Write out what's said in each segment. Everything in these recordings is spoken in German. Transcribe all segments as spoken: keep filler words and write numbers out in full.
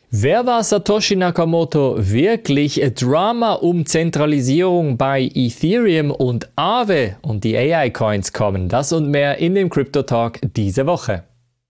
Wer war Satoshi Nakamoto wirklich? Drama um Zentralisierung bei Ethereum und Aave und die A I-Coins kommen. Das und mehr in dem Crypto Talk diese Woche.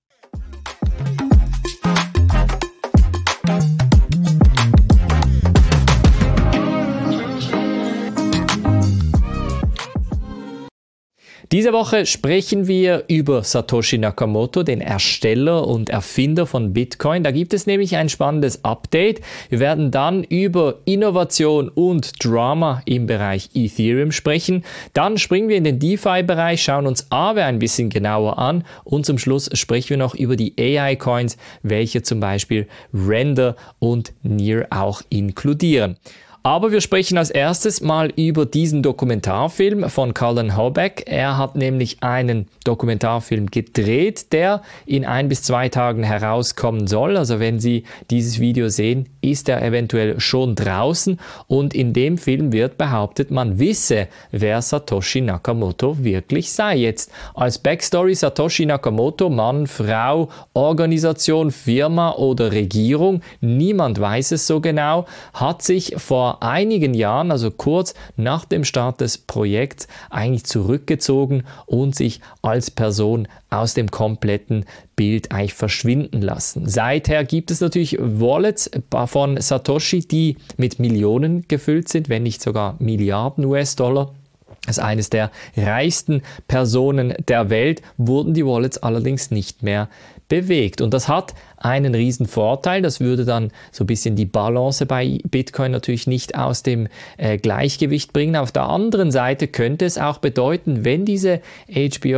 Diese Woche sprechen wir über Satoshi Nakamoto, den Ersteller und Erfinder von Bitcoin. Da gibt es nämlich ein spannendes Update. Wir werden dann über Innovation und Drama im Bereich Ethereum sprechen. Dann springen wir in den DeFi-Bereich, schauen uns Aave ein bisschen genauer an und zum Schluss sprechen wir noch über die A I-Coins, welche zum Beispiel Render und Near auch inkludieren. Aber wir sprechen als erstes mal über diesen Dokumentarfilm von Cullen Hobeck. Er hat nämlich einen Dokumentarfilm gedreht, der in ein bis zwei Tagen herauskommen soll. Also wenn Sie dieses Video sehen, ist er eventuell schon draußen. Und in dem Film wird behauptet, man wisse, wer Satoshi Nakamoto wirklich sei. Jetzt als Backstory: Satoshi Nakamoto, Mann, Frau, Organisation, Firma oder Regierung, niemand weiß es so genau, hat sich vor einigen Jahren, also kurz nach dem Start des Projekts, eigentlich zurückgezogen und sich als Person aus dem kompletten Bild eigentlich verschwinden lassen. Seither gibt es natürlich Wallets von Satoshi, die mit Millionen gefüllt sind, wenn nicht sogar Milliarden U S-Dollar. Als eines der reichsten Personen der Welt wurden die Wallets allerdings nicht mehr bewegt. Und das hat einen riesen Vorteil. Das würde dann so ein bisschen die Balance bei Bitcoin natürlich nicht aus dem äh, Gleichgewicht bringen. Auf der anderen Seite könnte es auch bedeuten, wenn diese H B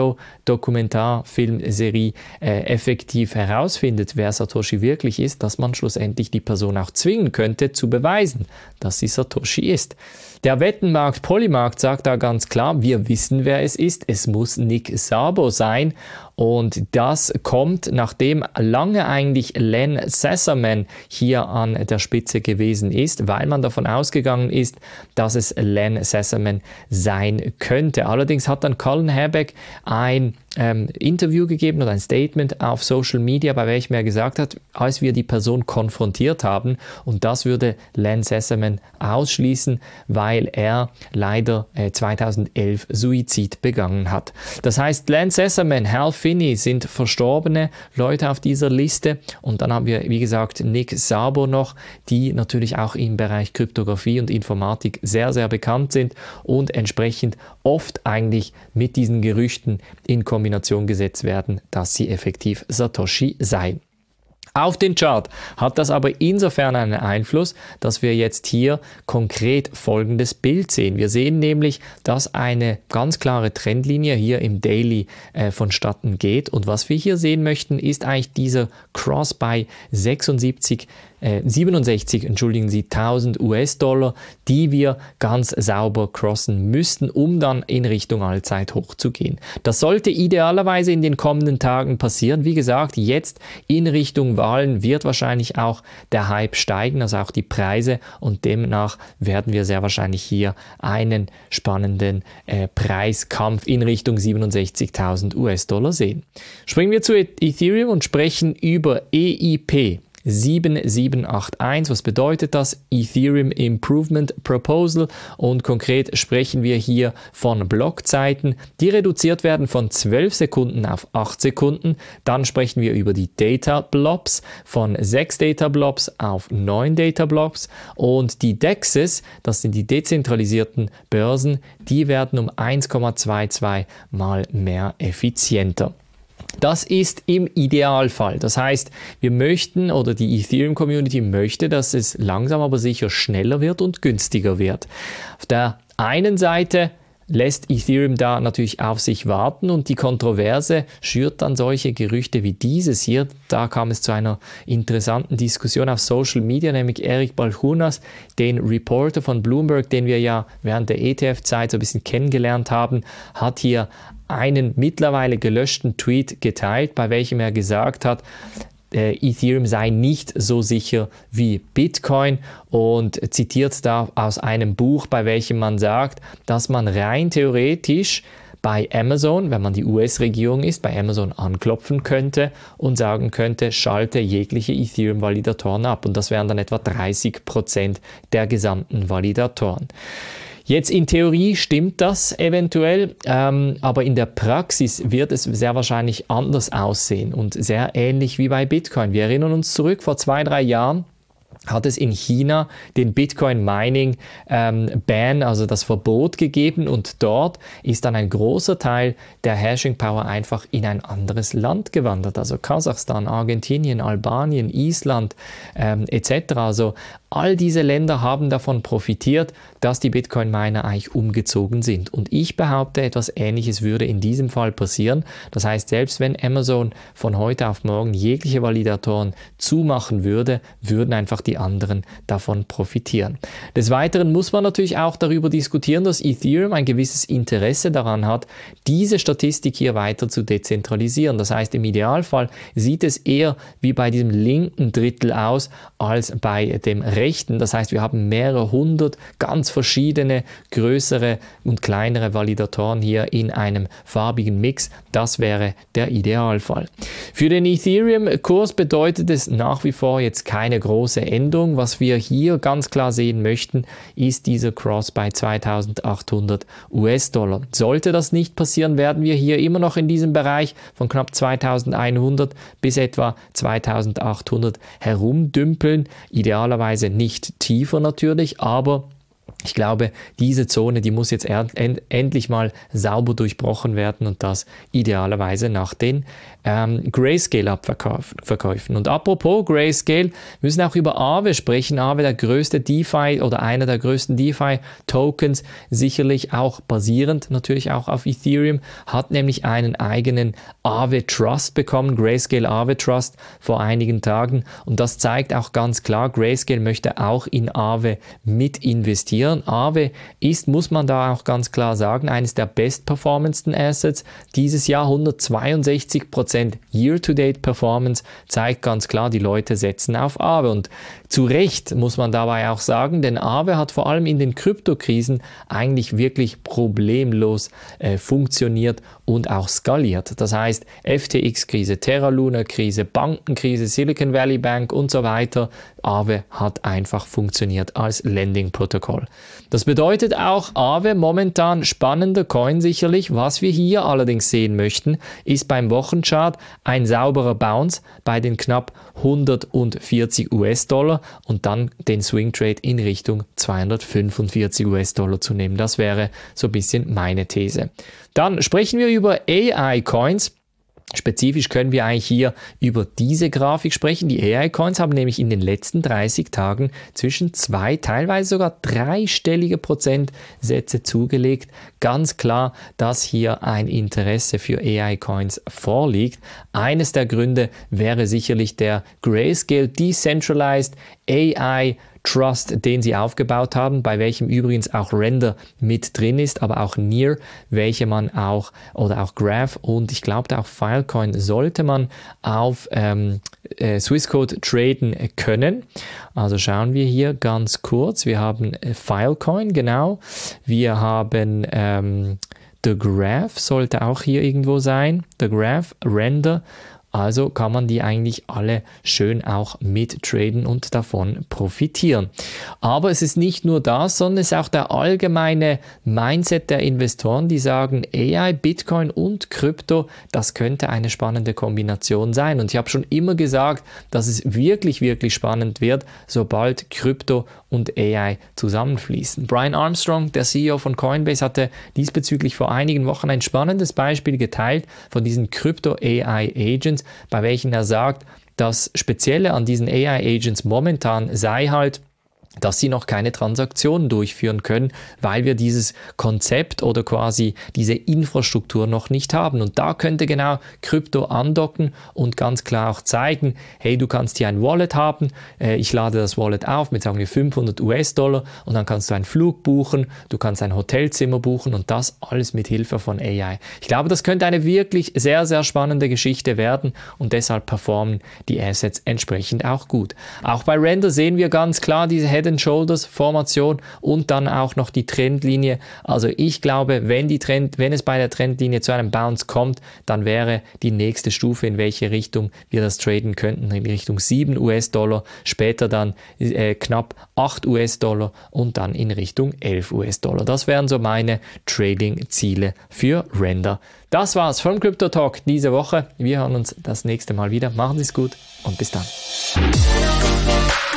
O-Dokumentarfilmserie äh, effektiv herausfindet, wer Satoshi wirklich ist, dass man schlussendlich die Person auch zwingen könnte, zu beweisen, dass sie Satoshi ist. Der Wettenmarkt Polymarkt sagt da ganz klar, wir wissen, wer es ist. Es muss Nick Szabo sein. Und das kommt, nachdem lange eigentlich Len Sassaman hier an der Spitze gewesen ist, weil man davon ausgegangen ist, dass es Len Sassaman sein könnte. Allerdings hat dann Cullen Hobeck ein ähm, Interview gegeben oder ein Statement auf Social Media, bei welchem er gesagt hat, als wir die Person konfrontiert haben, und das würde Len Sassaman ausschließen, weil er leider äh, zweitausendelf Suizid begangen hat. Das heißt, Len Sassaman, Hal Finney sind verstorbene Leute auf dieser Liste, und dann haben wir, wie gesagt, Nick Szabo noch, die natürlich auch im Bereich Kryptographie und Informatik sehr, sehr bekannt sind und entsprechend oft eigentlich mit diesen Gerüchten in Kombination gesetzt werden, dass sie effektiv Satoshi seien. Auf den Chart hat das aber insofern einen Einfluss, dass wir jetzt hier konkret folgendes Bild sehen. Wir sehen nämlich, dass eine ganz klare Trendlinie hier im Daily äh, vonstatten geht, und was wir hier sehen möchten, ist eigentlich dieser Cross bei sechsundsiebzig Äh, siebenundsechzig, entschuldigen Sie, tausend U S-Dollar, die wir ganz sauber crossen müssten, um dann in Richtung Allzeithoch zu gehen. Das sollte idealerweise in den kommenden Tagen passieren. Wie gesagt, jetzt in Richtung Wahlen wird wahrscheinlich auch der Hype steigen, also auch die Preise, und demnach werden wir sehr wahrscheinlich hier einen spannenden äh, Preiskampf in Richtung siebenundsechzigtausend U S-Dollar sehen. Springen wir zu Ethereum und sprechen über E I P sieben sieben acht eins. Was bedeutet das? Ethereum Improvement Proposal, und konkret sprechen wir hier von Blockzeiten, die reduziert werden von zwölf Sekunden auf acht Sekunden. Dann sprechen wir über die Data Blobs von sechs Data Blobs auf neun Data Blobs, und die D E Xes, das sind die dezentralisierten Börsen, die werden um eins Komma zweiundzwanzig mal mehr effizienter. Das ist im Idealfall. Das heißt, wir möchten, oder die Ethereum-Community möchte, dass es langsam aber sicher schneller wird und günstiger wird. Auf der einen Seite lässt Ethereum da natürlich auf sich warten, und die Kontroverse schürt dann solche Gerüchte wie dieses hier. Da kam es zu einer interessanten Diskussion auf Social Media, nämlich Eric Balchunas, den Reporter von Bloomberg, den wir ja während der E T F-Zeit so ein bisschen kennengelernt haben, hat hier einen mittlerweile gelöschten Tweet geteilt, bei welchem er gesagt hat, Ethereum sei nicht so sicher wie Bitcoin, und zitiert da aus einem Buch, bei welchem man sagt, dass man rein theoretisch bei Amazon, wenn man die U S-Regierung ist, bei Amazon anklopfen könnte und sagen könnte, schalte jegliche Ethereum-Validatoren ab. Und das wären dann etwa dreißig Prozent der gesamten Validatoren. Jetzt in Theorie stimmt das eventuell, ähm, aber in der Praxis wird es sehr wahrscheinlich anders aussehen und sehr ähnlich wie bei Bitcoin. Wir erinnern uns zurück, vor zwei, drei Jahren hat es in China den Bitcoin-Mining-Ban, ähm, also das Verbot gegeben, und dort ist dann ein großer Teil der Hashing-Power einfach in ein anderes Land gewandert, also Kasachstan, Argentinien, Albanien, Island ähm, et cetera. Also all diese Länder haben davon profitiert, dass die Bitcoin-Miner eigentlich umgezogen sind. Und ich behaupte, etwas Ähnliches würde in diesem Fall passieren. Das heißt, selbst wenn Amazon von heute auf morgen jegliche Validatoren zumachen würde, würden einfach die anderen davon profitieren. Des Weiteren muss man natürlich auch darüber diskutieren, dass Ethereum ein gewisses Interesse daran hat, diese Statistik hier weiter zu dezentralisieren. Das heißt, im Idealfall sieht es eher wie bei diesem linken Drittel aus, als bei dem rechten. Das heißt, wir haben mehrere hundert ganz verschiedene größere und kleinere Validatoren hier in einem farbigen Mix. Das wäre der Idealfall. Für den Ethereum-Kurs bedeutet es nach wie vor jetzt keine große Änderung. Was wir hier ganz klar sehen möchten, ist dieser Cross bei zweitausendachthundert US-Dollar. Sollte das nicht passieren, werden wir hier immer noch in diesem Bereich von knapp zweitausendeinhundert bis etwa zweitausendachthundert herumdümpeln. Idealerweise nicht tiefer natürlich, aber ich glaube, diese Zone, die muss jetzt end endlich mal sauber durchbrochen werden, und das idealerweise nach den ähm, Grayscale-Abverkäufen. Und apropos Grayscale, wir müssen auch über Aave sprechen. Aave, der größte DeFi oder einer der größten DeFi-Tokens, sicherlich auch basierend natürlich auch auf Ethereum, hat nämlich einen eigenen Aave Trust bekommen, Grayscale Aave Trust, vor einigen Tagen. Und das zeigt auch ganz klar, Grayscale möchte auch in Aave mit investieren. Aave ist, muss man da auch ganz klar sagen, eines der bestperformendsten Assets. Dieses Jahr hundertzweiundsechzig Prozent Year-to-Date-Performance zeigt ganz klar, die Leute setzen auf Aave. Und zu Recht muss man dabei auch sagen, denn Aave hat vor allem in den Kryptokrisen eigentlich wirklich problemlos äh, funktioniert und auch skaliert. Das heißt, F T X-Krise, Terra Luna-Krise, Bankenkrise, Silicon Valley Bank und so weiter. Aave hat einfach funktioniert als Lending-Protokoll. Das bedeutet auch, Aave momentan spannender Coin sicherlich. Was wir hier allerdings sehen möchten, ist beim Wochenchart ein sauberer Bounce bei den knapp hundertvierzig US-Dollar und dann den Swing Trade in Richtung zweihundertfünfundvierzig US-Dollar zu nehmen. Das wäre so ein bisschen meine These. Dann sprechen wir über A I-Coins. Spezifisch können wir eigentlich hier über diese Grafik sprechen. Die A I-Coins haben nämlich in den letzten dreißig Tagen zwischen zwei, teilweise sogar dreistellige Prozentsätze zugelegt. Ganz klar, dass hier ein Interesse für A I-Coins vorliegt. Eines der Gründe wäre sicherlich der Grayscale Decentralized A I Trust, den sie aufgebaut haben, bei welchem übrigens auch Render mit drin ist, aber auch Near, welche man auch, oder auch Graph und ich glaube auch Filecoin sollte man auf ähm, äh, Swissquote traden können. Also schauen wir hier ganz kurz. Wir haben äh, Filecoin, genau. Wir haben ähm, The Graph, sollte auch hier irgendwo sein. The Graph, Render. Also kann man die eigentlich alle schön auch mittraden und davon profitieren. Aber es ist nicht nur das, sondern es ist auch der allgemeine Mindset der Investoren, die sagen, A I, Bitcoin und Krypto, das könnte eine spannende Kombination sein. Und ich habe schon immer gesagt, dass es wirklich, wirklich spannend wird, sobald Krypto und A I zusammenfließen. Brian Armstrong, der C E O von Coinbase, hatte diesbezüglich vor einigen Wochen ein spannendes Beispiel geteilt von diesen Krypto-A I-Agents, bei welchen er sagt, das Spezielle an diesen A I-Agents momentan sei halt, dass sie noch keine Transaktionen durchführen können, weil wir dieses Konzept oder quasi diese Infrastruktur noch nicht haben. Und da könnte genau Krypto andocken und ganz klar auch zeigen, hey, du kannst hier ein Wallet haben, äh, ich lade das Wallet auf mit, sagen wir, fünfhundert US-Dollar und dann kannst du einen Flug buchen, du kannst ein Hotelzimmer buchen und das alles mit Hilfe von A I. Ich glaube, das könnte eine wirklich sehr, sehr spannende Geschichte werden und deshalb performen die Assets entsprechend auch gut. Auch bei Render sehen wir ganz klar diese Head and Shoulders Formation und dann auch noch die Trendlinie. Also ich glaube, wenn die Trend, wenn es bei der Trendlinie zu einem Bounce kommt, dann wäre die nächste Stufe, in welche Richtung wir das traden könnten, in Richtung sieben US-Dollar, später dann äh, knapp acht US-Dollar und dann in Richtung elf US-Dollar. Das wären so meine Trading-Ziele für Render. Das war's vom Crypto Talk diese Woche. Wir hören uns das nächste Mal wieder. Machen Sie es gut und bis dann.